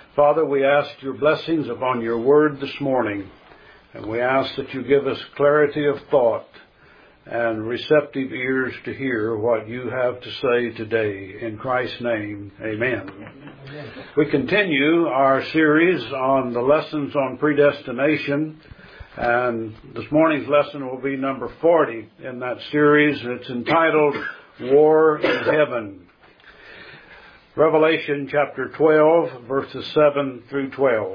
Father, we ask your blessings upon your word this morning, and we ask that you give us clarity of thought and receptive ears to hear what you have to say today. In Christ's name, amen. We continue our series on the lessons on predestination, and this morning's lesson will be number 40 in that series. It's entitled War in Heaven. Revelation chapter 12, verses 7 through 12.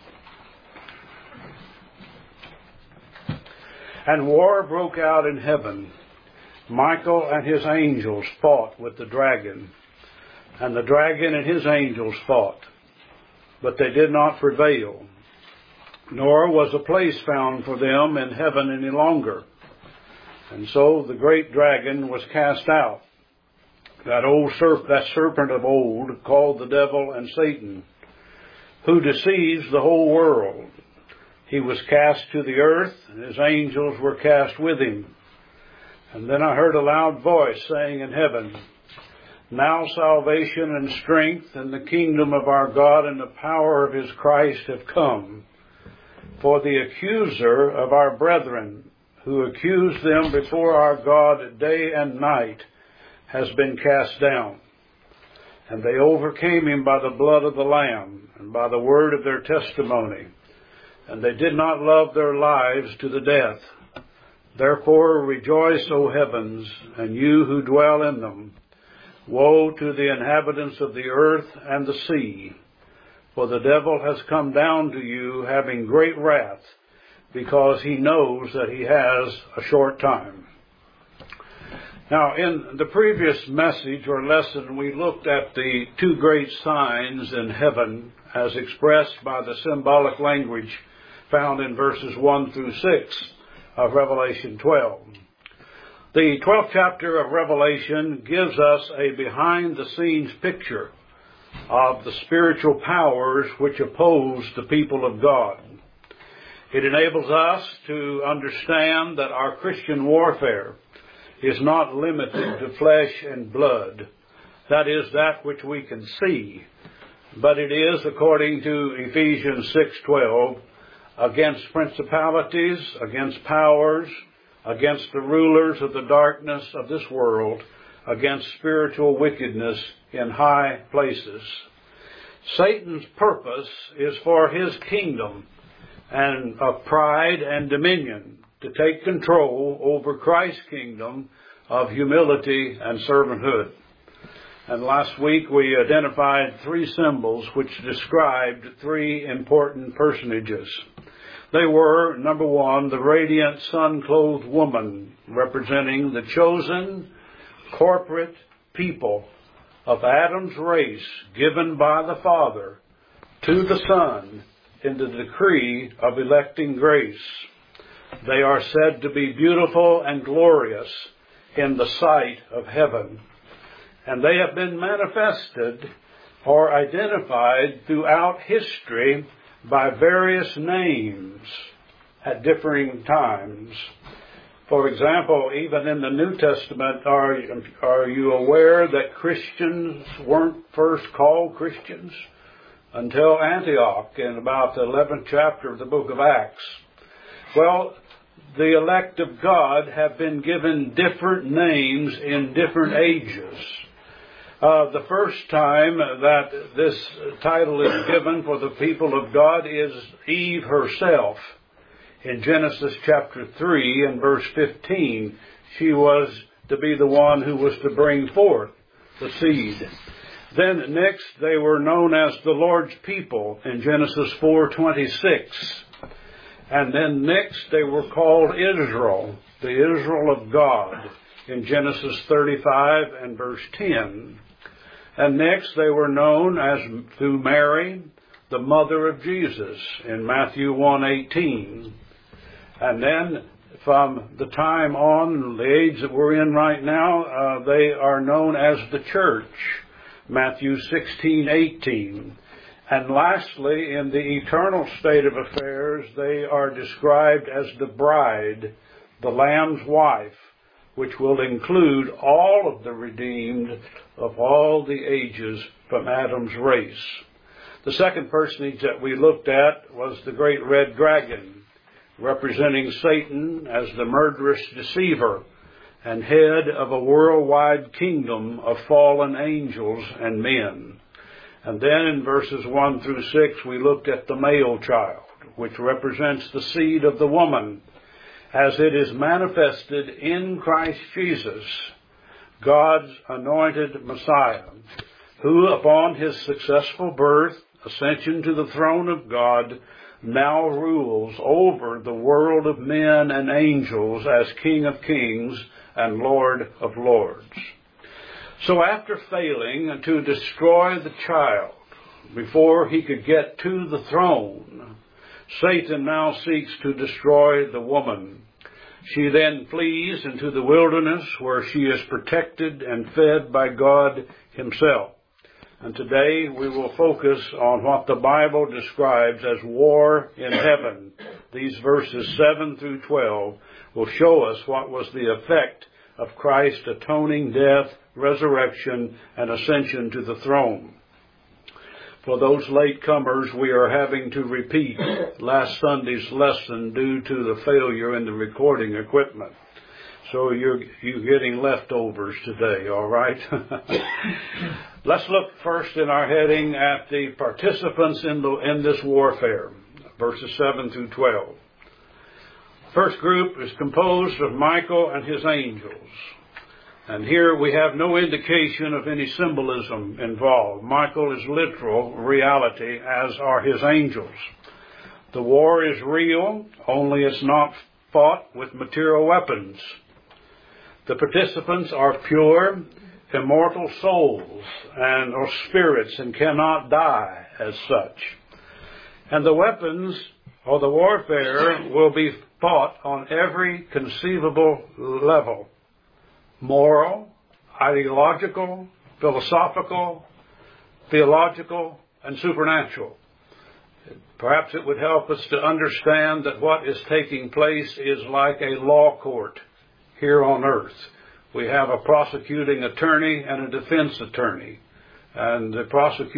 And war broke out in heaven. Michael and his angels fought with the dragon, and the dragon and his angels fought, but they did not prevail, nor was a place found for them in heaven any longer. And so the great dragon was cast out, that serpent of old, called the devil and Satan, who deceives the whole world. He was cast to the earth, and his angels were cast with him. And then I heard a loud voice saying in heaven, Now salvation and strength and the kingdom of our God and the power of his Christ have come. For the accuser of our brethren, who accused them before our God day and night, has been cast down. And they overcame him by the blood of the Lamb and by the word of their testimony. And they did not love their lives to the death. Therefore rejoice, O heavens, and you who dwell in them. Woe to the inhabitants of the earth and the sea. For the devil has come down to you having great wrath, because he knows that he has a short time. Now, in the previous message or lesson, we looked at the two great signs in heaven as expressed by the symbolic language found in verses 1 through 6 of Revelation 12. The 12th chapter of Revelation gives us a behind-the-scenes picture of the spiritual powers which oppose the people of God. It enables us to understand that our Christian warfare is not limited to flesh and blood. That is, that which we can see. But it is, according to Ephesians 6:12, against principalities, against powers, against the rulers of the darkness of this world, against spiritual wickedness in high places. Satan's purpose is for his kingdom and of pride and dominion, to take control over Christ's kingdom of humility and servanthood. And last week we identified three symbols which described three important personages. They were, number one, the radiant sun-clothed woman, representing the chosen corporate people of Adam's race given by the Father to the Son in the decree of electing grace. They are said to be beautiful and glorious in the sight of heaven. And they have been manifested or identified throughout history by various names at differing times. For example, even in the New Testament, are you aware that Christians weren't first called Christians until Antioch in about the 11th chapter of the book of Acts? Well, the elect of God have been given different names in different ages. The first time that this title is given for the people of God is Eve herself. In Genesis chapter 3 and verse 15, she was to be the one who was to bring forth the seed. Then next they were known as the Lord's people in Genesis 4:26. And then next they were called Israel, the Israel of God, in Genesis 35 and verse 10. And next they were known as through Mary, the mother of Jesus, in Matthew 1:18. And then from the time on, the age that we're in right now, they are known as the church, Matthew 16:18. And lastly, in the eternal state of affairs, they are described as the bride, the Lamb's wife, which will include all of the redeemed of all the ages from Adam's race. The second personage that we looked at was the great red dragon, representing Satan as the murderous deceiver and head of a worldwide kingdom of fallen angels and men. And then in verses 1 through 6, we looked at the male child, which represents the seed of the woman, as it is manifested in Christ Jesus, God's anointed Messiah, who upon his successful birth, ascension to the throne of God, now rules over the world of men and angels as King of Kings and Lord of Lords. So after failing to destroy the child before he could get to the throne, Satan now seeks to destroy the woman. She then flees into the wilderness where she is protected and fed by God himself. And today we will focus on what the Bible describes as war in heaven. These verses 7 through 12 will show us what was the effect of Christ's atoning death, resurrection, and ascension to the throne. For those latecomers, we are having to repeat last Sunday's lesson due to the failure in the recording equipment. So you're getting leftovers today, all right? Let's look first in our heading at the participants in this warfare, verses 7 through 12. First group is composed of Michael and his angels. And here we have no indication of any symbolism involved. Michael is literal reality, as are his angels. The war is real, only it's not fought with material weapons. The participants are pure, immortal souls or spirits and cannot die as such. And the weapons or the warfare will be fought on every conceivable level: moral, ideological, philosophical, theological, and supernatural. Perhaps it would help us to understand that what is taking place is like a law court here on earth. We have a prosecuting attorney and a defense attorney. And the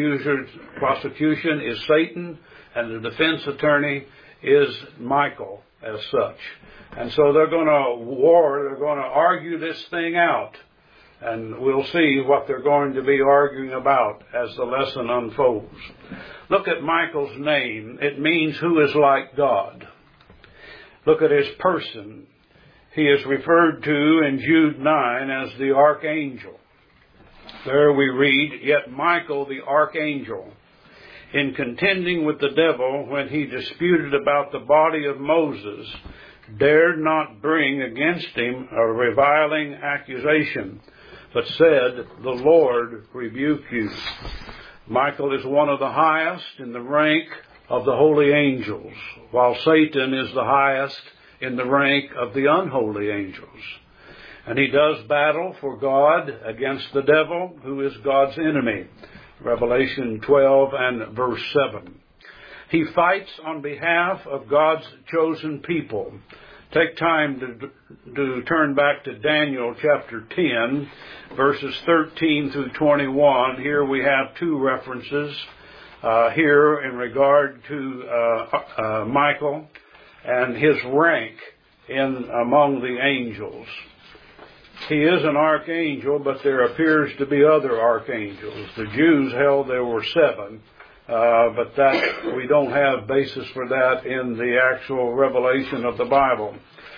prosecution is Satan, and the defense attorney is Michael as such. And so they're going to argue this thing out. And we'll see what they're going to be arguing about as the lesson unfolds. Look at Michael's name. It means who is like God. Look at his person. He is referred to in Jude 9 as the archangel. There we read, "Yet Michael the archangel, in contending with the devil when he disputed about the body of Moses, dared not bring against him a reviling accusation, but said, 'The Lord rebuke you.'" Michael is one of the highest in the rank of the holy angels, while Satan is the highest in the rank of the unholy angels. And he does battle for God against the devil, who is God's enemy. Revelation 12 and verse 7. He fights on behalf of God's chosen people. Take time to turn back to Daniel chapter 10, verses 13 through 21. Here we have two references here in regard to Michael and his rank among the angels. He is an archangel, but there appears to be other archangels. The Jews held there were 7, but that we don't have basis for that in the actual revelation of the Bible.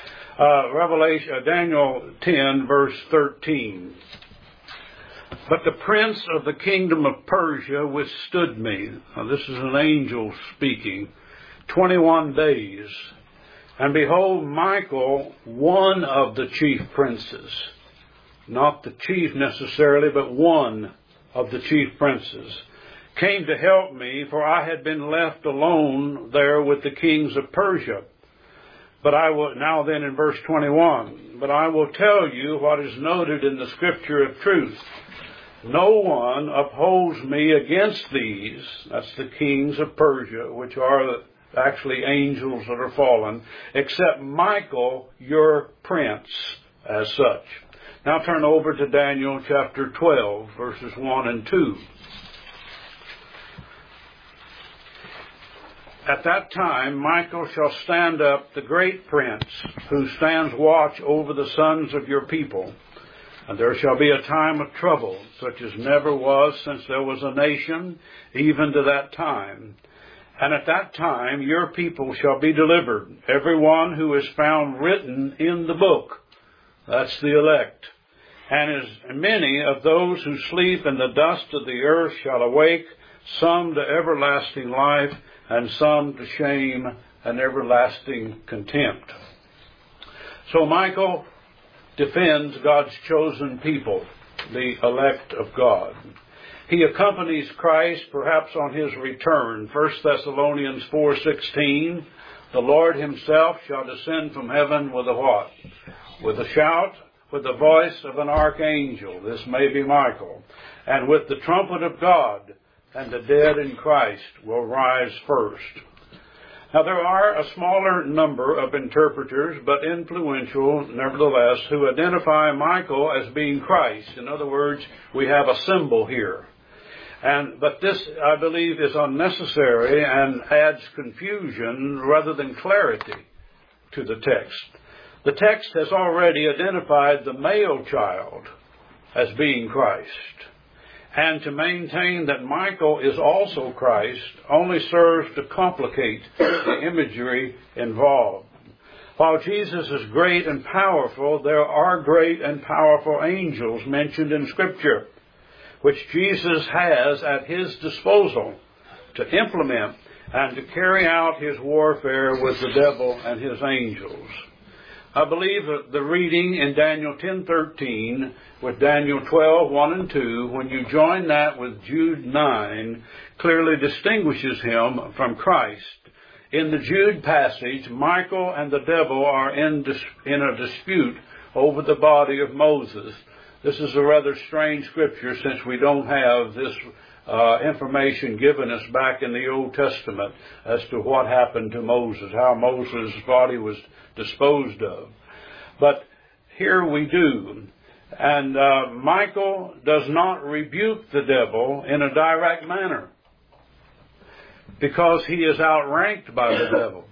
Daniel 10, verse 13. "But the prince of the kingdom of Persia withstood me." Now, this is an angel speaking. 21 days. "And behold, Michael, one of the chief princes," not the chief necessarily, but one of the chief princes, "came to help me, for I had been left alone there with the kings of Persia. But I will," now then in verse 21, "but I will tell you what is noted in the scripture of truth. No one upholds me against these," that's the kings of Persia, which are actually angels that are fallen, "except Michael, your prince," as such. Now turn over to Daniel chapter 12, verses 1 and 2. At that time Michael shall stand up, the great prince, who stands watch over the sons of your people. And there shall be a time of trouble, such as never was since there was a nation, even to that time. And at that time your people shall be delivered, every one who is found written in the book. That's the elect. And as many of those who sleep in the dust of the earth shall awake, some to everlasting life, and some to shame and everlasting contempt. So Michael defends God's chosen people, the elect of God. He accompanies Christ perhaps on his return. 1 Thessalonians 4:16, the Lord himself shall descend from heaven with a what? With a shout, with the voice of an archangel. This may be Michael. And with the trumpet of God, and the dead in Christ will rise first. Now there are a smaller number of interpreters, but influential nevertheless, who identify Michael as being Christ. In other words, we have a symbol here. But this, I believe, is unnecessary and adds confusion rather than clarity to the text. The text has already identified the male child as being Christ. And to maintain that Michael is also Christ only serves to complicate the imagery involved. While Jesus is great and powerful, there are great and powerful angels mentioned in Scripture, which Jesus has at his disposal to implement and to carry out his warfare with the devil and his angels. I believe that the reading in Daniel 10:13 with Daniel 12:1 and 2, when you join that with Jude 9, clearly distinguishes him from Christ. In the Jude passage, Michael and the devil are in a dispute over the body of Moses. This is a rather strange scripture since we don't have this information given us back in the Old Testament as to what happened to Moses, how Moses' body was disposed of. But here we do. And Michael does not rebuke the devil in a direct manner because he is outranked by the devil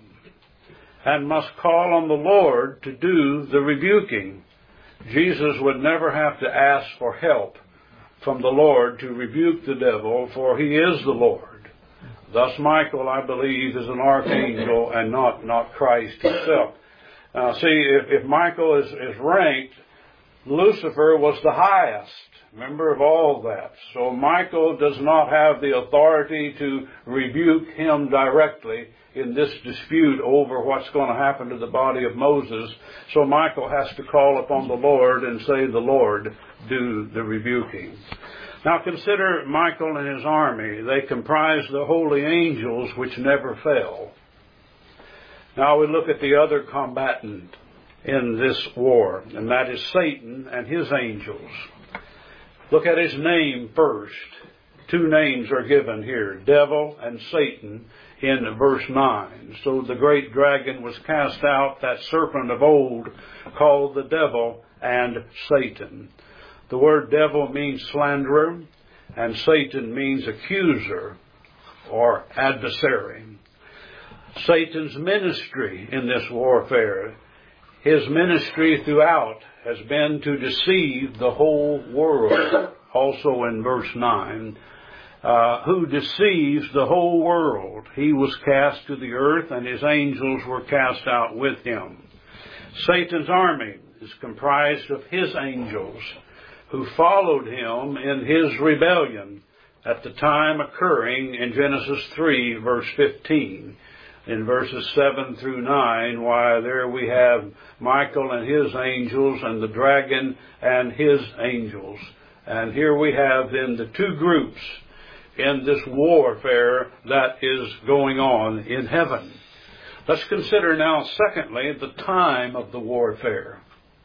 and must call on the Lord to do the rebuking. Jesus would never have to ask for help from the Lord to rebuke the devil, for he is the Lord. Thus Michael, I believe, is an archangel and not Christ himself. Now see, if Michael is ranked, Lucifer was the highest, remember, of all that. So Michael does not have the authority to rebuke him directly in this dispute over what's going to happen to the body of Moses. So Michael has to call upon the Lord and say, the Lord do the rebuking. Now consider Michael and his army. They comprise the holy angels which never fell. Now we look at the other combatant in this war, and that is Satan and his angels. Look at his name first. Two names are given here, devil and Satan, in verse 9. So the great dragon was cast out, that serpent of old, called the devil and Satan. The word devil means slanderer, and Satan means accuser or adversary. Satan's ministry in this warfare, his ministry throughout, has been to deceive the whole world. Also in verse 9, who deceives the whole world. He was cast to the earth, and his angels were cast out with him. Satan's army is comprised of his angels, who followed him in his rebellion at the time occurring in Genesis 3, verse 15. In verses 7 through 9, why there we have Michael and his angels and the dragon and his angels. And here we have then the two groups in this warfare that is going on in heaven. Let's consider now, secondly, the time of the warfare.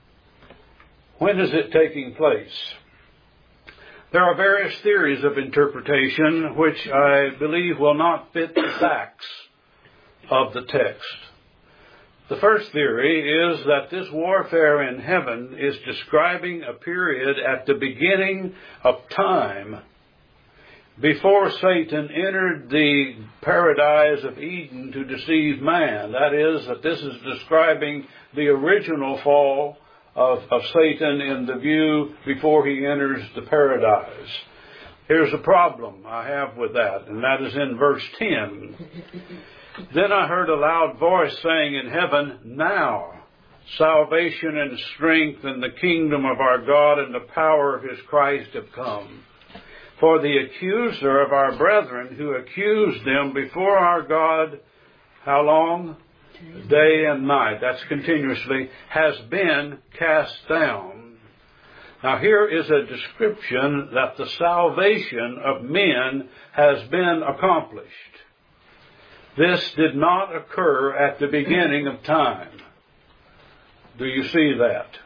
When is it taking place? There are various theories of interpretation which I believe will not fit the facts of the text. The first theory is that this warfare in heaven is describing a period at the beginning of time before Satan entered the paradise of Eden to deceive man. That is, that this is describing the original fall of Satan in the view before he enters the paradise. Here's a problem I have with that, and that is in verse 10. Then I heard a loud voice saying in heaven, "Now salvation and strength and the kingdom of our God and the power of his Christ have come. For the accuser of our brethren who accused them before our God," how long? Day and night. That's continuously. "Has been cast down." Now here is a description that the salvation of men has been accomplished. This did not occur at the beginning of time. Do you see that?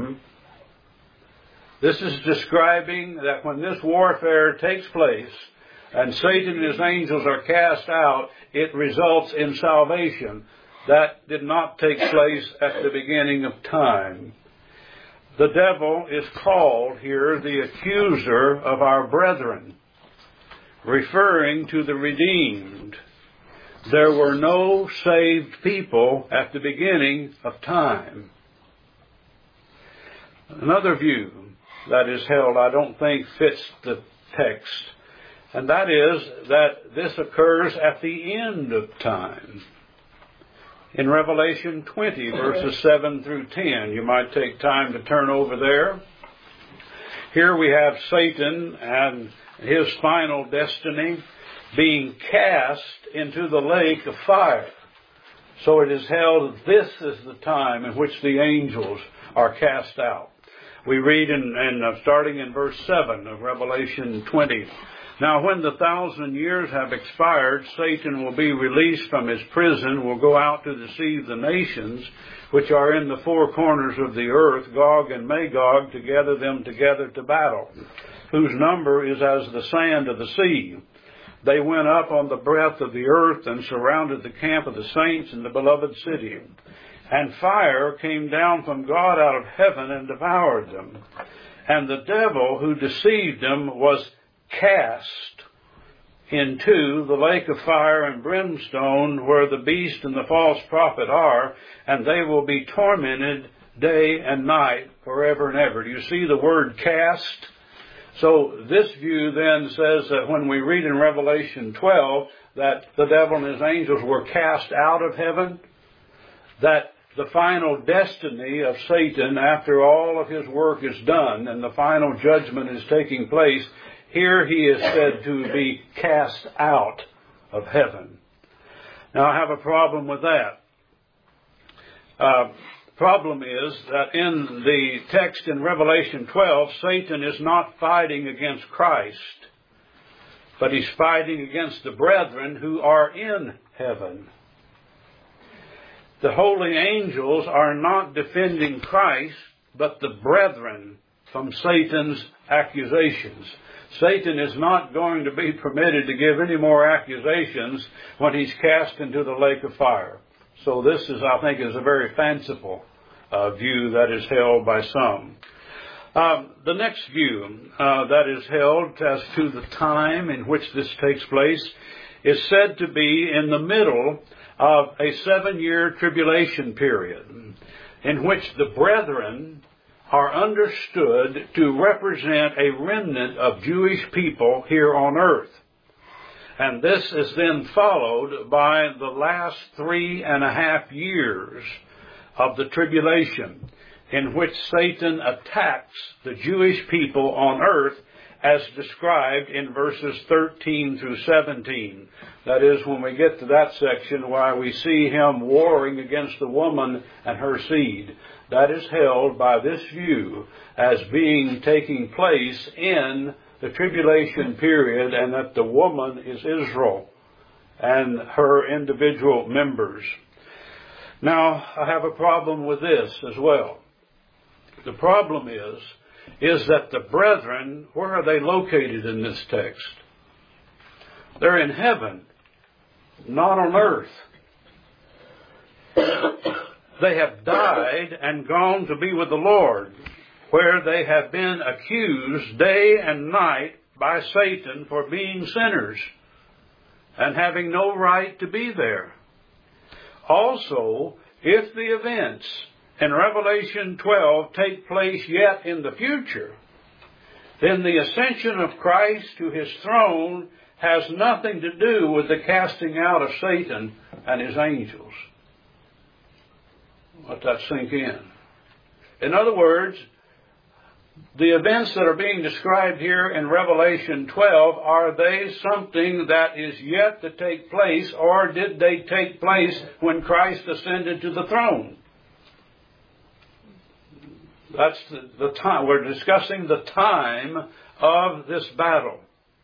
This is describing that when this warfare takes place and Satan and his angels are cast out, it results in salvation. That did not take place at the beginning of time. The devil is called here the accuser of our brethren, referring to the redeemed. There were no saved people at the beginning of time. Another view that is held, I don't think fits the text, and that is that this occurs at the end of time. In Revelation 20, verses 7 through 10, you might take time to turn over there. Here we have Satan and his final destiny being cast into the lake of fire. So it is held that this is the time in which the angels are cast out. We read starting in verse 7 of Revelation 20. "Now when the 1,000 years have expired, Satan will be released from his prison, will go out to deceive the nations, which are in the four corners of the earth, Gog and Magog, to gather them together to battle, whose number is as the sand of the sea. They went up on the breadth of the earth and surrounded the camp of the saints in the beloved city. And fire came down from God out of heaven and devoured them. And the devil who deceived them was cast into the lake of fire and brimstone, where the beast and the false prophet are, and they will be tormented day and night forever and ever." Do you see the word cast? So this view then says that when we read in Revelation 12 that the devil and his angels were cast out of heaven, that the final destiny of Satan, after all of his work is done and the final judgment is taking place, here he is said to be cast out of heaven. Now I have a problem with that. Problem is that in the text in Revelation 12, Satan is not fighting against Christ, but he's fighting against the brethren who are in heaven. The holy angels are not defending Christ, but the brethren from Satan's accusations. Satan is not going to be permitted to give any more accusations when he's cast into the lake of fire. So this is, I think, is a very fanciful view that is held by some. The next view that is held as to the time in which this takes place is said to be in the middle of a 7-year tribulation period, in which the brethren are understood to represent a remnant of Jewish people here on earth. And this is then followed by the last 3.5 years of the tribulation, in which Satan attacks the Jewish people on earth as described in verses 13 through 17. That is, when we get to that section, why we see him warring against the woman and her seed. That is held by this view as being taking place in the tribulation period, and that the woman is Israel and her individual members. Now, I have a problem with this as well. The problem is that the brethren, where are they located in this text? They're in heaven, not on earth. They have died and gone to be with the Lord, where they have been accused day and night by Satan for being sinners and having no right to be there. Also, if the events in Revelation 12 take place yet in the future, then the ascension of Christ to His throne has nothing to do with the casting out of Satan and his angels. Let that sink in. In other words, the events that are being described here in Revelation 12, are they something that is yet to take place, or did they take place when Christ ascended to the throne? That's the time. We're discussing the time of this battle.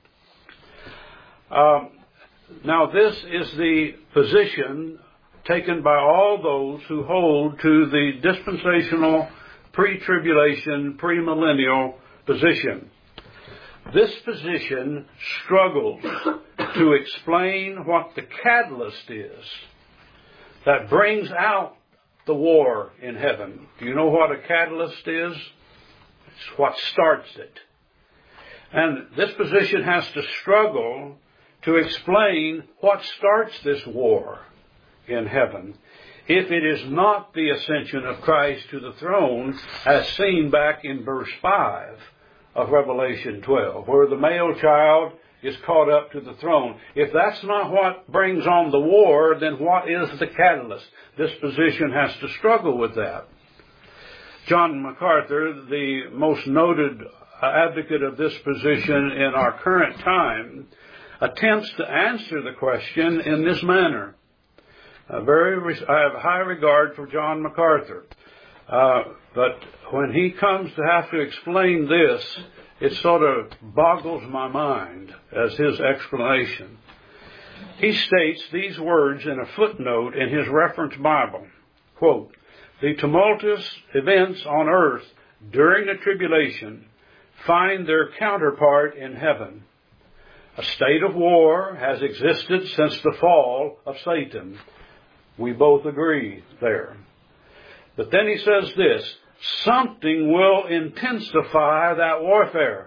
Now, this is the position taken by all those who hold to the dispensational, pre-tribulation, premillennial position. This position struggles to explain what the catalyst is that brings out the war in heaven. Do you know what a catalyst is? It's what starts it. And this position has to struggle to explain what starts this war in heaven, if it is not the ascension of Christ to the throne, as seen back in verse 5 of Revelation 12, where the male child is caught up to the throne. If that's not what brings on the war, then what is the catalyst? This position has to struggle with that. John MacArthur, the most noted advocate of this position in our current time, attempts to answer the question in this manner. I have high regard for John MacArthur, but when he comes to have to explain this, it sort of boggles my mind as his explanation. He states these words in a footnote in his reference Bible. Quote, "The tumultuous events on earth during the tribulation find their counterpart in heaven. A state of war has existed since the fall of Satan." We both agree there. But then he says this, something will intensify that warfare.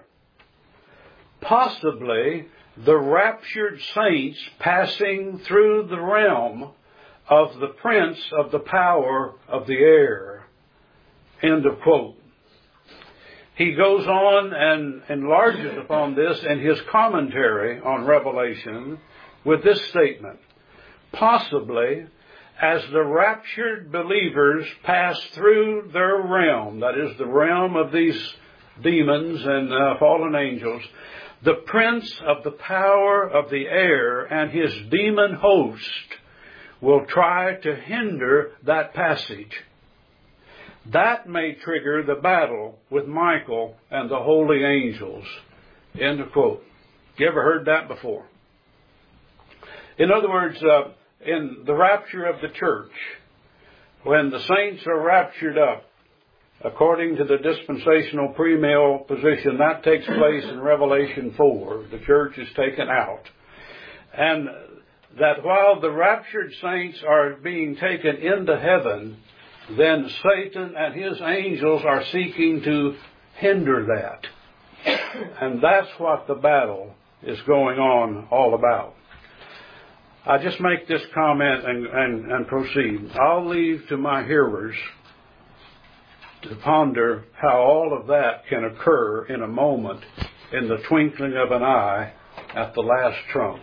Possibly the raptured saints passing through the realm of the prince of the power of the air. End of quote. He goes on and enlarges upon this in his commentary on Revelation with this statement. Possibly, as the raptured believers pass through their realm, that is the realm of these demons and fallen angels, the prince of the power of the air and his demon host will try to hinder that passage. That may trigger the battle with Michael and the holy angels. End of quote. You ever heard that before? In other words, in the rapture of the church, when the saints are raptured up, according to the dispensational premill position, that takes place in Revelation 4. The church is taken out. And that while the raptured saints are being taken into heaven, then Satan and his angels are seeking to hinder that. And that's what the battle is going on all about. I just make this comment and proceed. I'll leave to my hearers to ponder how all of that can occur in a moment, in the twinkling of an eye, at the last trump.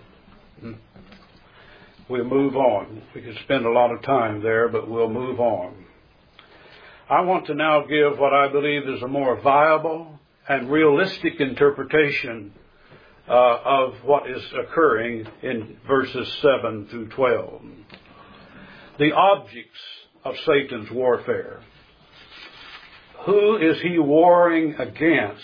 We'll move on. We could spend a lot of time there, but we'll move on. I want to now give what I believe is a more viable and realistic interpretation of what is occurring in verses 7 through 12. The objects of Satan's warfare. Who is he warring against?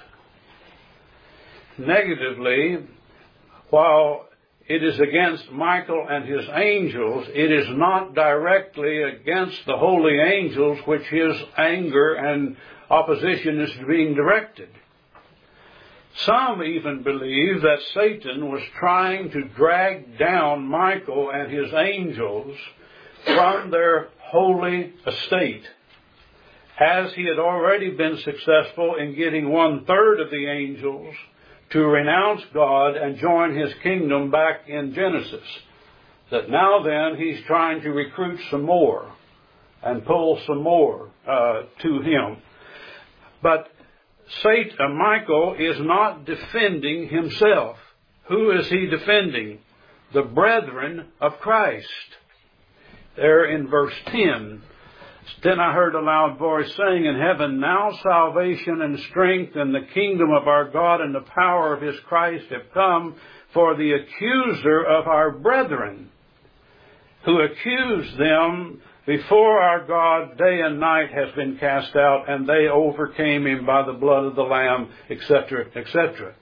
Negatively, while it is against Michael and his angels, it is not directly against the holy angels which his anger and opposition is being directed. Some even believe that Satan was trying to drag down Michael and his angels from their holy estate, as he had already been successful in getting 1/3 of the angels to renounce God and join his kingdom back in Genesis. That now then he's trying to recruit some more and pull some more to him. But Michael is not defending himself. Who is he defending? The brethren of Christ. There in verse 10. Then I heard a loud voice saying in heaven, now salvation and strength and the kingdom of our God and the power of his Christ have come, for the accuser of our brethren, who accused them before our God day and night, has been cast out, and they overcame him by the blood of the Lamb, etc., etc.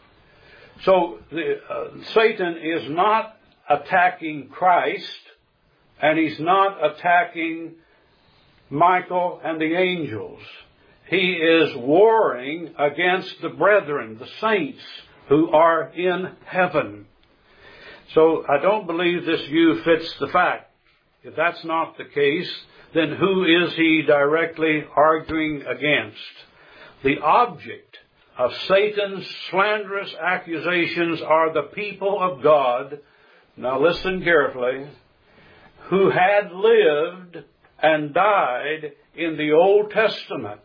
So Satan is not attacking Christ, and he's not attacking Michael and the angels. He is warring against the brethren, the saints who are in heaven. So I don't believe this view fits the fact. If that's not the case, then who is he directly arguing against? The object of Satan's slanderous accusations are the people of God, now listen carefully, who had lived and died in the Old Testament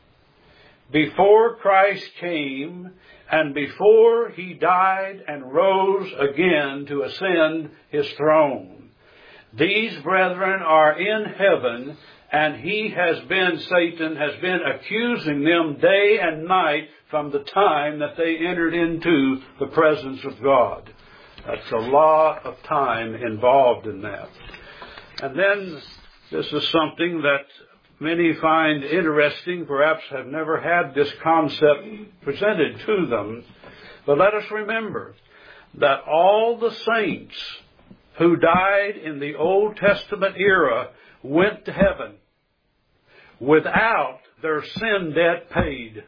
before Christ came and before he died and rose again to ascend his throne. These brethren are in heaven, and Satan has been accusing them day and night from the time that they entered into the presence of God. That's a lot of time involved in that. And then this is something that many find interesting, perhaps have never had this concept presented to them. But let us remember that all the saints who died in the Old Testament era went to heaven without their sin debt paid.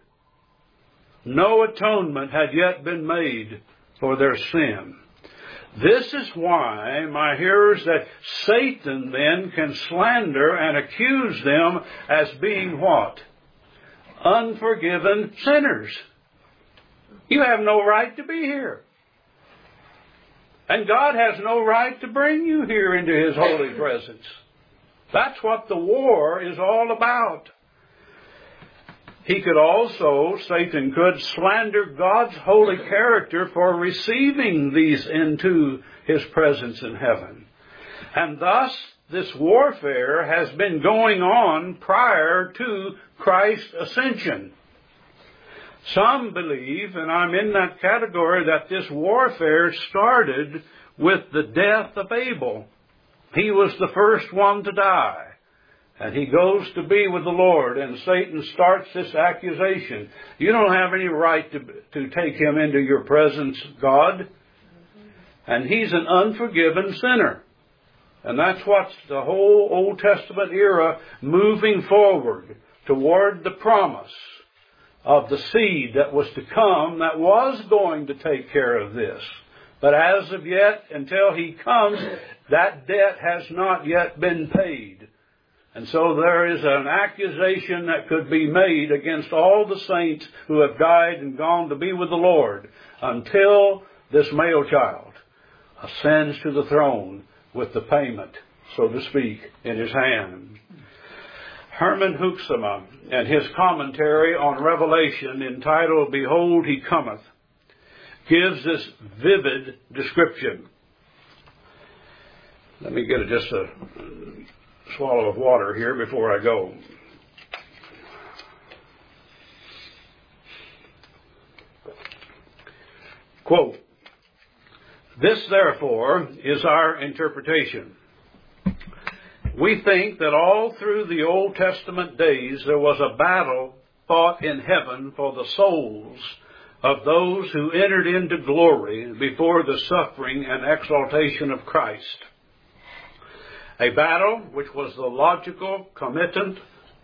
No atonement had yet been made for their sin. This is why, my hearers, that Satan then can slander and accuse them as being what? Unforgiven sinners. You have no right to be here. And God has no right to bring you here into his holy presence. That's what the war is all about. Satan could slander God's holy character for receiving these into his presence in heaven. And thus, this warfare has been going on prior to Christ's ascension. Some believe, and I'm in that category, that this warfare started with the death of Abel. He was the first one to die. And he goes to be with the Lord, and Satan starts this accusation. You don't have any right to take him into your presence, God. And he's an unforgiven sinner. And that's what's the whole Old Testament era moving forward toward the promise of the seed that was to come, that was going to take care of this. But as of yet, until he comes, that debt has not yet been paid. And so there is an accusation that could be made against all the saints who have died and gone to be with the Lord until this male child ascends to the throne with the payment, so to speak, in his hand. Herman Hoeksema, in his commentary on Revelation entitled, Behold, He Cometh, gives this vivid description. Let me get just a swallow of water here before I go. Quote, This, therefore, is our interpretation. We think that all through the Old Testament days there was a battle fought in heaven for the souls of those who entered into glory before the suffering and exaltation of Christ. A battle which was the logical concomitant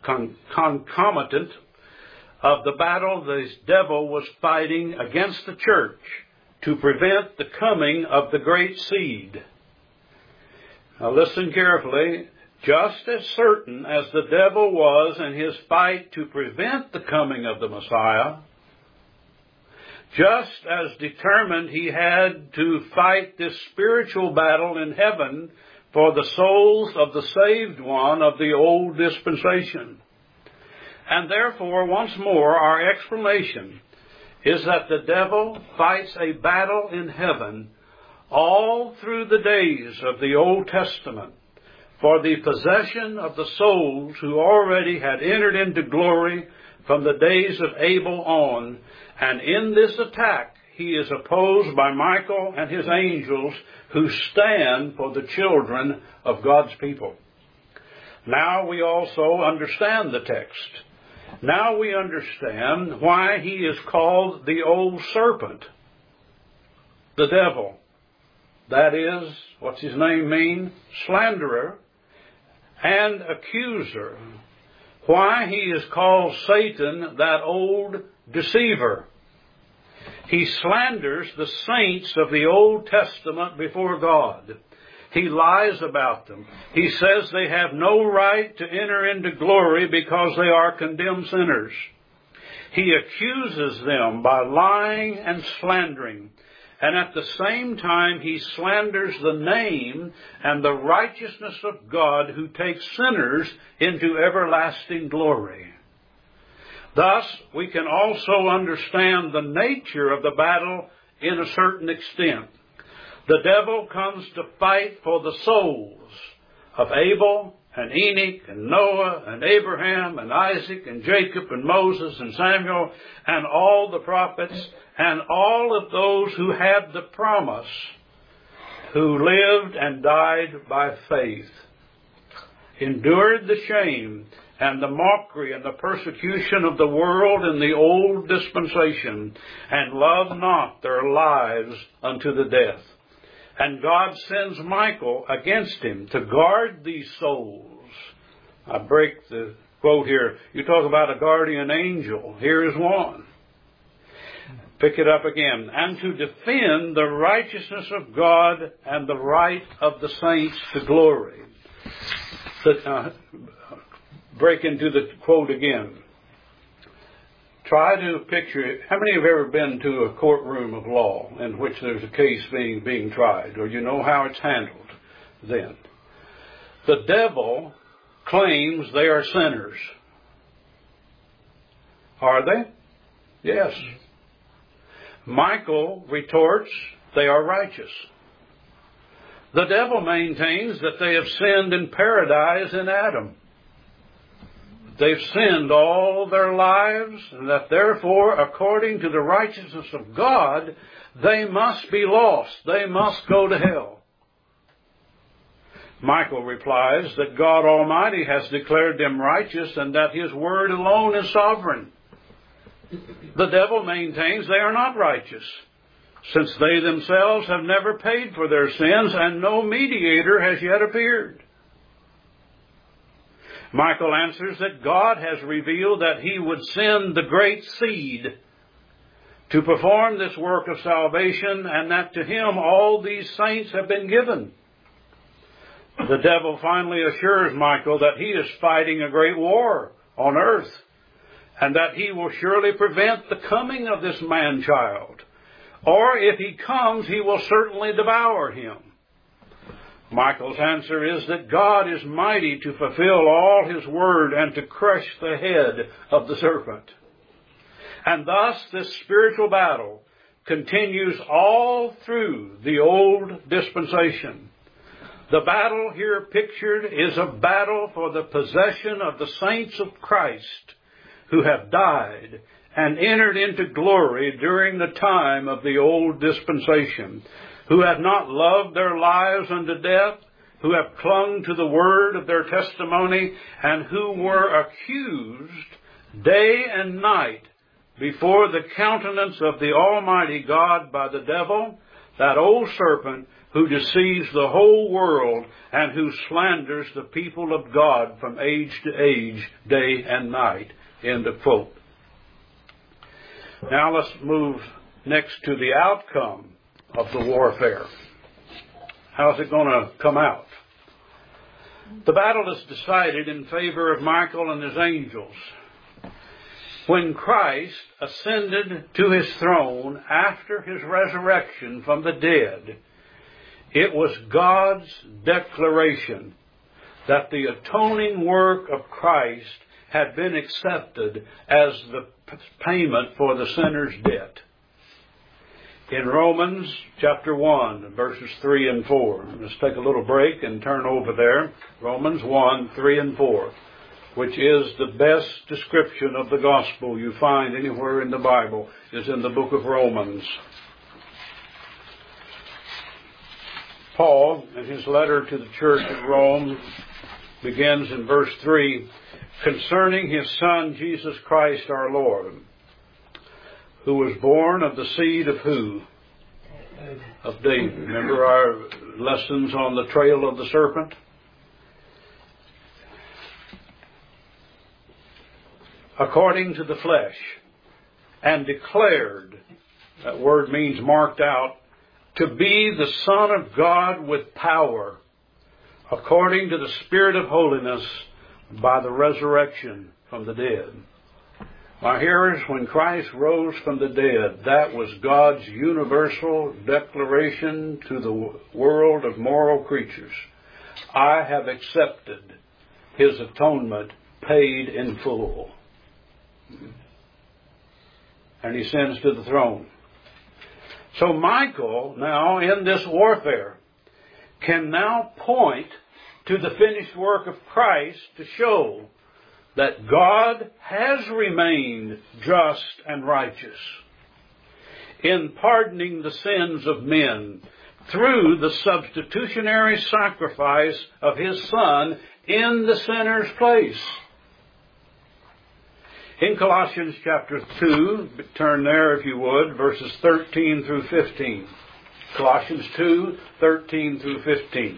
of the battle the devil was fighting against the church to prevent the coming of the great seed. Now listen carefully. Just as certain as the devil was in his fight to prevent the coming of the Messiah, Just as determined he had to fight this spiritual battle in heaven for the souls of the saved one of the old dispensation. And therefore, once more, our explanation is that the devil fights a battle in heaven all through the days of the Old Testament for the possession of the souls who already had entered into glory from the days of Abel on. And in this attack, he is opposed by Michael and his angels who stand for the children of God's people. Now we also understand the text. Now we understand why he is called the old serpent, the devil. That is, what's his name mean? Slanderer and accuser. Why he is called Satan, that old deceiver. He slanders the saints of the Old Testament before God. He lies about them. He says they have no right to enter into glory because they are condemned sinners. He accuses them by lying and slandering. And at the same time, he slanders the name and the righteousness of God who takes sinners into everlasting glory. Thus, we can also understand the nature of the battle in a certain extent. The devil comes to fight for the souls of Abel and Enoch and Noah and Abraham and Isaac and Jacob and Moses and Samuel and all the prophets and all of those who had the promise, who lived and died by faith, endured the shame and the mockery and the persecution of the world in the old dispensation, and loved not their lives unto the death. And God sends Michael against him to guard these souls. I break the quote here. You talk about a guardian angel. Here is one. Pick it up again. And to defend the righteousness of God and the right of the saints to glory. Break into the quote again. Try to picture, how many have ever been to a courtroom of law in which there's a case being tried, or you know how it's handled then? The devil claims they are sinners. Are they? Yes. Michael retorts, they are righteous. The devil maintains that they have sinned in paradise in Adam. They've sinned all their lives, and that therefore, according to the righteousness of God, they must be lost. They must go to hell. Michael replies that God Almighty has declared them righteous and that His word alone is sovereign. The devil maintains they are not righteous, since they themselves have never paid for their sins and no mediator has yet appeared. Michael answers that God has revealed that He would send the great seed to perform this work of salvation, and that to Him all these saints have been given. The devil finally assures Michael that he is fighting a great war on earth, and that he will surely prevent the coming of this man-child. Or if he comes, he will certainly devour him. Michael's answer is that God is mighty to fulfill all His word and to crush the head of the serpent. And thus this spiritual battle continues all through the old dispensation. The battle here pictured is a battle for the possession of the saints of Christ who have died and entered into glory during the time of the old dispensation, who have not loved their lives unto death, who have clung to the word of their testimony, and who were accused day and night before the countenance of the Almighty God by the devil, that old serpent who deceives the whole world and who slanders the people of God from age to age, day and night. End of quote. Now let's move next to the outcome of the warfare. How's it going to come out? The battle is decided in favor of Michael and his angels. When Christ ascended to His throne after His resurrection from the dead, it was God's declaration that the atoning work of Christ had been accepted as the payment for the sinner's debt. In Romans chapter 1, verses 3 and 4. Let's take a little break and turn over there. Romans 1, 3 and 4, which is the best description of the gospel you find anywhere in the Bible, is in the book of Romans. Paul, in his letter to the church of Rome, begins in verse 3, concerning His Son, Jesus Christ our Lord, who was born of the seed of who? Of David. Remember our lessons on the trail of the serpent? According to the flesh, and declared, that word means marked out, to be the Son of God with power, according to the Spirit of holiness, by the resurrection from the dead. My hearers, when Christ rose from the dead, that was God's universal declaration to the world of moral creatures. I have accepted His atonement paid in full. And He sends to the throne. So Michael, now in this warfare, can now point to the finished work of Christ to show that God has remained just and righteous in pardoning the sins of men through the substitutionary sacrifice of His Son in the sinner's place. In Colossians chapter 2, turn there if you would, verses 13 through 15. Colossians 2, 13 through 15.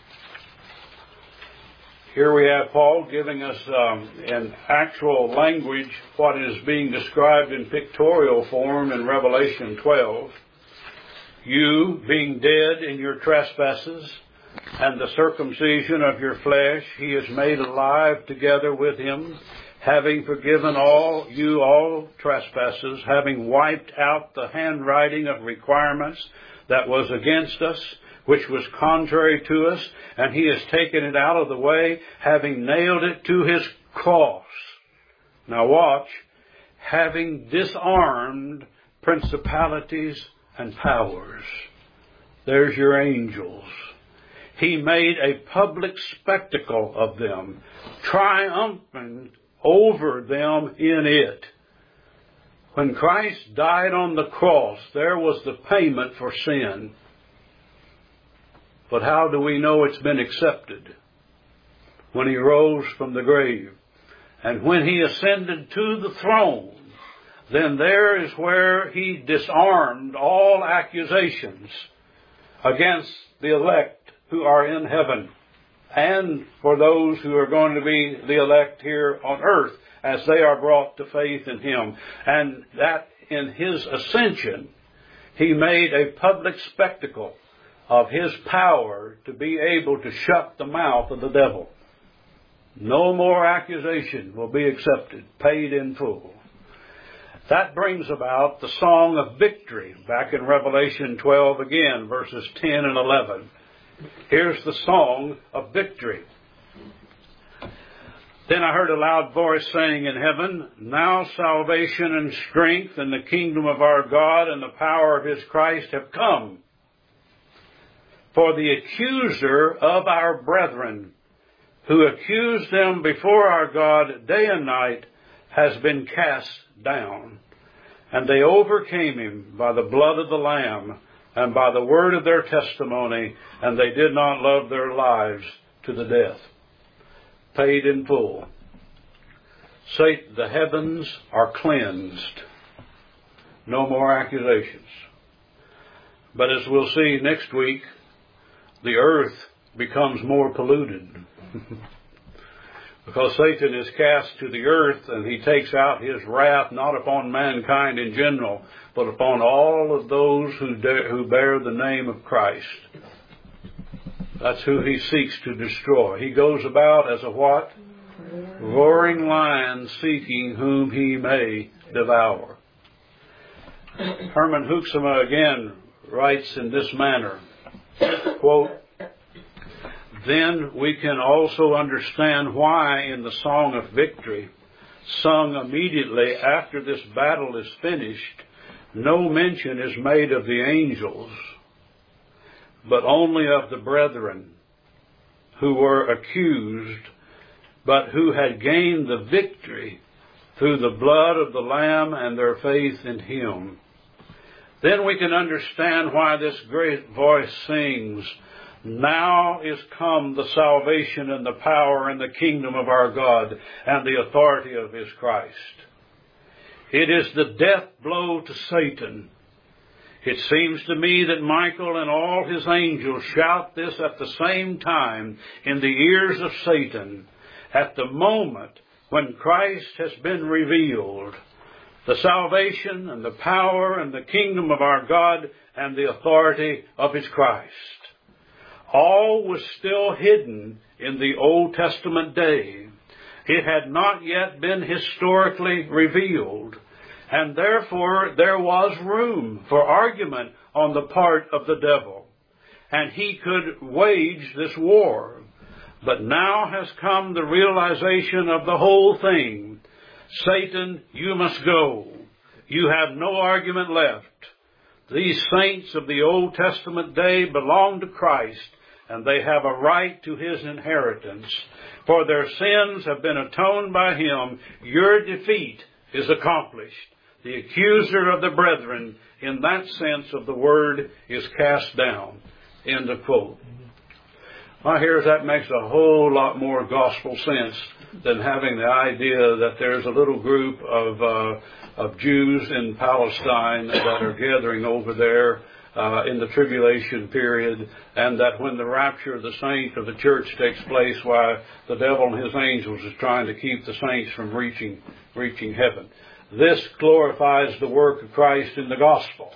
Here we have Paul giving us in actual language what is being described in pictorial form in Revelation 12. You, being dead in your trespasses and the circumcision of your flesh, He is made alive together with Him, having forgiven all trespasses, having wiped out the handwriting of requirements that was against us, which was contrary to us, and He has taken it out of the way, having nailed it to His cross. Now watch, having disarmed principalities and powers. There's your angels. He made a public spectacle of them, triumphing over them in it. When Christ died on the cross, there was the payment for sin. But how do we know it's been accepted? When He rose from the grave. And when He ascended to the throne, then there is where He disarmed all accusations against the elect who are in heaven, and for those who are going to be the elect here on earth as they are brought to faith in Him. And that in His ascension, He made a public spectacle of His power to be able to shut the mouth of the devil. No more accusation will be accepted, paid in full. That brings about the song of victory back in Revelation 12 again, verses 10 and 11. Here's the song of victory. Then I heard a loud voice saying in heaven, now salvation and strength and the kingdom of our God and the power of His Christ have come. For the accuser of our brethren, who accused them before our God day and night, has been cast down. And they overcame Him by the blood of the Lamb and by the word of their testimony, and they did not love their lives to the death. Paid in full. Satan, the heavens are cleansed. No more accusations. But as we'll see next week, the earth becomes more polluted. Because Satan is cast to the earth and he takes out his wrath not upon mankind in general, but upon all of those who bear the name of Christ. That's who he seeks to destroy. He goes about as a what? roaring lion seeking whom he may devour. Herman Hoeksema again writes in this manner, quote, "Then we can also understand why in the Song of Victory, sung immediately after this battle is finished, no mention is made of the angels, but only of the brethren who were accused, but who had gained the victory through the blood of the Lamb and their faith in Him. Then we can understand why this great voice sings, 'Now is come the salvation and the power and the kingdom of our God and the authority of His Christ.' It is the death blow to Satan. It seems to me that Michael and all his angels shout this at the same time in the ears of Satan at the moment when Christ has been revealed, the salvation and the power and the kingdom of our God and the authority of His Christ. All was still hidden in the Old Testament day. It had not yet been historically revealed, and therefore there was room for argument on the part of the devil, and he could wage this war. But now has come the realization of the whole thing. Satan, you must go. You have no argument left. These saints of the Old Testament day belong to Christ, and they have a right to His inheritance. For their sins have been atoned by Him. Your defeat is accomplished. The accuser of the brethren, in that sense of the word, is cast down." End of quote. I hear that makes a whole lot more gospel sense than having the idea that there's a little group of Jews in Palestine that are gathering over there in the tribulation period, and that when the rapture of the saint of the church takes place, why the devil and his angels is trying to keep the saints from reaching heaven. This glorifies the work of Christ in the gospel.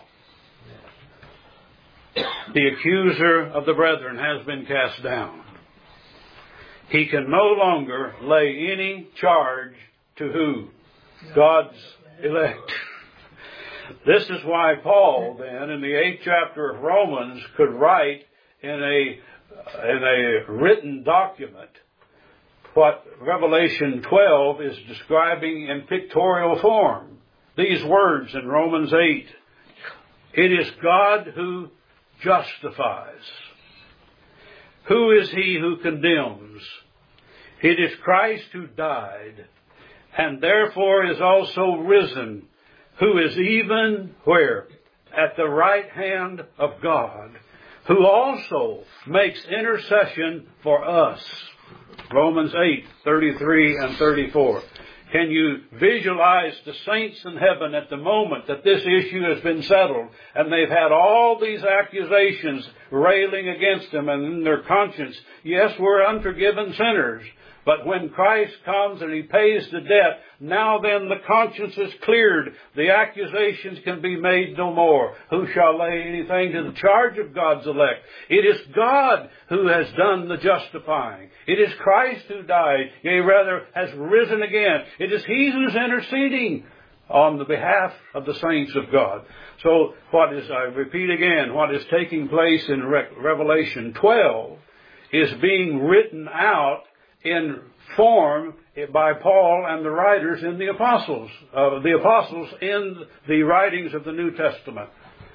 The accuser of the brethren has been cast down. He can no longer lay any charge to who? God's elect. This is why Paul then, in the 8th chapter of Romans, could write in a written document what Revelation 12 is describing in pictorial form. These words in Romans 8. It is God who justifies. Who is he who condemns? It is Christ who died, and therefore is also risen, who is even where? At the right hand of God, who also makes intercession for us. Romans 8:33 and 34. Can you visualize the saints in heaven at the moment that this issue has been settled, and they've had all these accusations railing against them, and in their conscience, yes, we're unforgiven sinners, but when Christ comes and He pays the debt, now then the conscience is cleared. The accusations can be made no more. Who shall lay anything to the charge of God's elect? It is God who has done the justifying. It is Christ who died, yea, rather has risen again. It is He who's interceding on the behalf of the saints of God. So I repeat again, what is taking place in Revelation 12 is being written out in form by Paul and the writers in the apostles in the writings of the New Testament.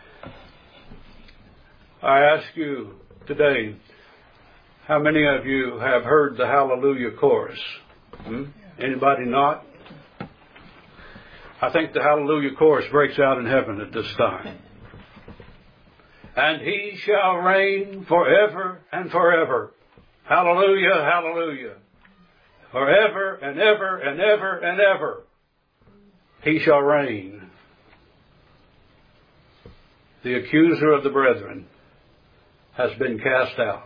I ask you today, how many of you have heard the Hallelujah chorus? Anybody not? I think the Hallelujah chorus breaks out in heaven at this time. And He shall reign forever and forever. Hallelujah, hallelujah. Forever and ever and ever and ever. He shall reign. The accuser of the brethren has been cast out.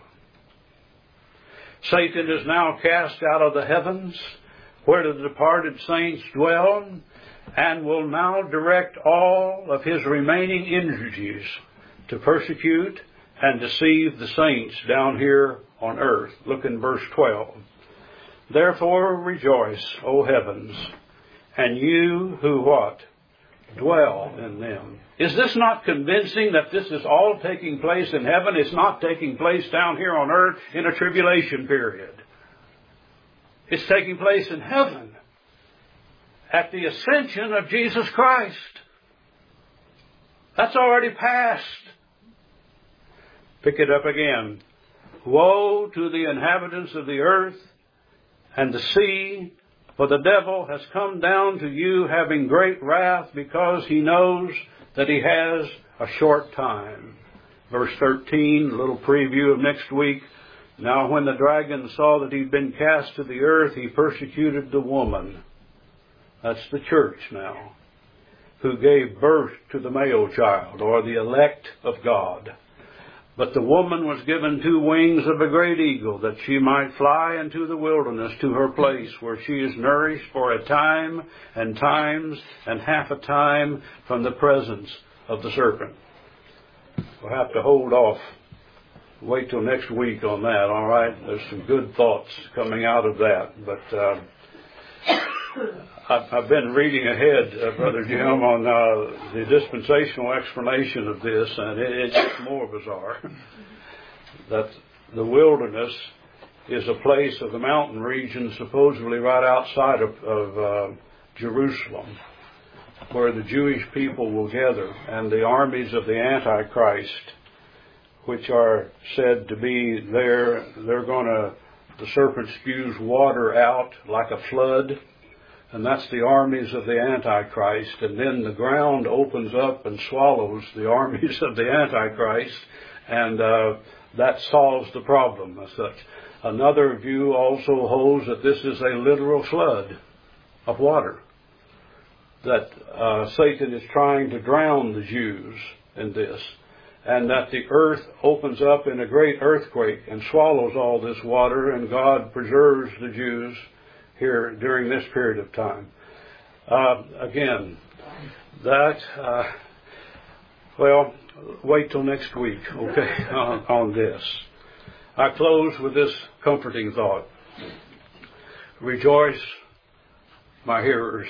Satan is now cast out of the heavens, where the departed saints dwell, and will now direct all of his remaining energies to persecute and deceive the saints down here on earth. Look in verse 12. Therefore rejoice, O heavens, and you who what? Dwell in them. Is this not convincing that this is all taking place in heaven? It's not taking place down here on earth in a tribulation period. It's taking place in heaven at the ascension of Jesus Christ. That's already passed. Pick it up again. Woe to the inhabitants of the earth and the sea, for the devil has come down to you having great wrath, because he knows that he has a short time. Verse 13, a little preview of next week. Now when the dragon saw that he'd been cast to the earth, he persecuted the woman. That's the church now, who gave birth to the male child, or the elect of God. But the woman was given 2 wings of a great eagle, that she might fly into the wilderness to her place, where she is nourished for a time and times and half a time from the presence of the serpent. We'll have to hold off. Wait till next week on that, all right? There's some good thoughts coming out of that. But I've been reading ahead, Brother Jim, on the dispensational explanation of this, and it gets more bizarre. That the wilderness is a place of the mountain region, supposedly right outside of Jerusalem, where the Jewish people will gather, and the armies of the Antichrist, which are said to be there, the serpent spews water out like a flood. And that's the armies of the Antichrist. And then the ground opens up and swallows the armies of the Antichrist. And that solves the problem as such. Another view also holds that this is a literal flood of water. That Satan is trying to drown the Jews in this. And that the earth opens up in a great earthquake and swallows all this water, and God preserves the Jews here during this period of time. Again, wait till next week, okay, on this. I close with this comforting thought. Rejoice, my hearers.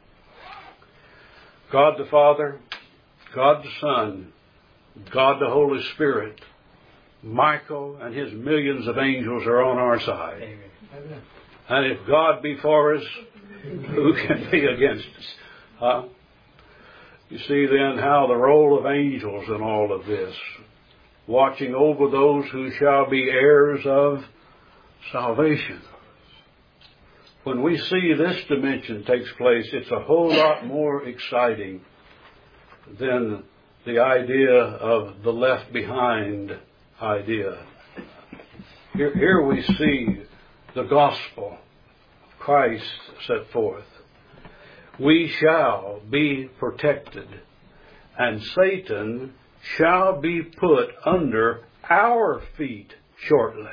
God the Father, God the Son, God the Holy Spirit, Michael and his millions of angels are on our side. Amen. And if God be for us, who can be against us? You see then how the role of angels in all of this, watching over those who shall be heirs of salvation. When we see this dimension takes place, it's a whole lot more exciting than the idea of the left behind idea. Here we see the gospel of Christ set forth. We shall be protected, and Satan shall be put under our feet shortly.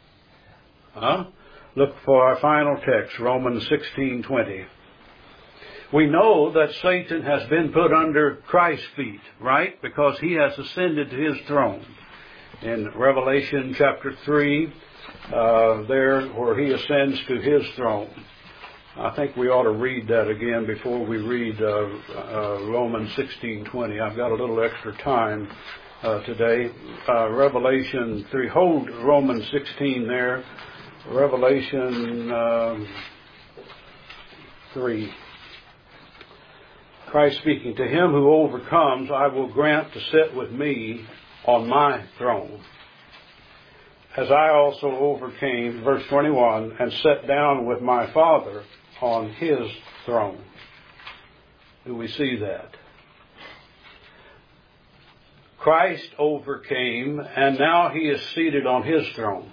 Look for our final text, Romans 16:20. We know that Satan has been put under Christ's feet, right? Because he has ascended to his throne. In Revelation chapter 3, there where he ascends to his throne. I think we ought to read that again before we read Romans 16:20. I've got a little extra time today. Revelation 3. Hold Romans 16 there. Revelation 3. Christ speaking, to him who overcomes, I will grant to sit with me on my throne, as I also overcame, verse 21, and sat down with my Father on his throne. Do we see that? Christ overcame, and now he is seated on his throne.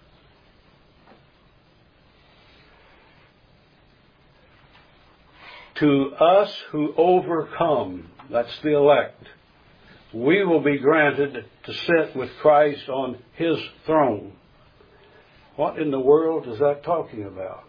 To us who overcome, that's the elect, we will be granted to sit with Christ on his throne. What in the world is that talking about?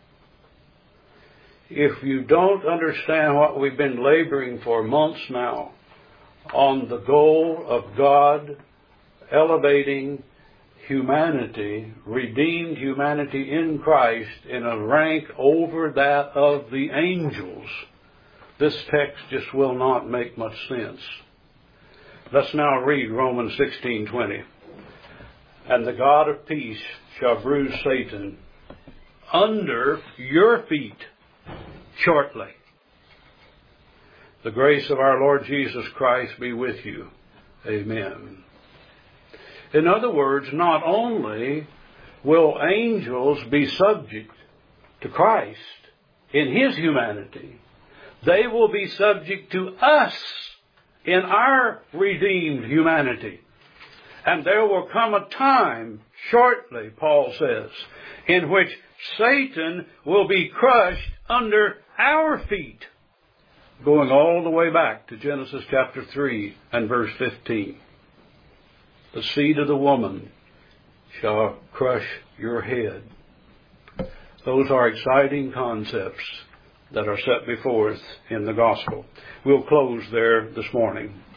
If you don't understand what we've been laboring for months now on the goal of God elevating humanity, redeemed humanity in Christ, in a rank over that of the angels, this text just will not make much sense. Let's now read Romans 16:20. And the God of peace shall bruise Satan under your feet shortly. The grace of our Lord Jesus Christ be with you. Amen. In other words, not only will angels be subject to Christ in His humanity, they will be subject to us in our redeemed humanity. And there will come a time, shortly, Paul says, in which Satan will be crushed under our feet, going all the way back to Genesis chapter 3 and verse 15. The seed of the woman shall crush your head. Those are exciting concepts that are set before us in the gospel. We'll close there this morning.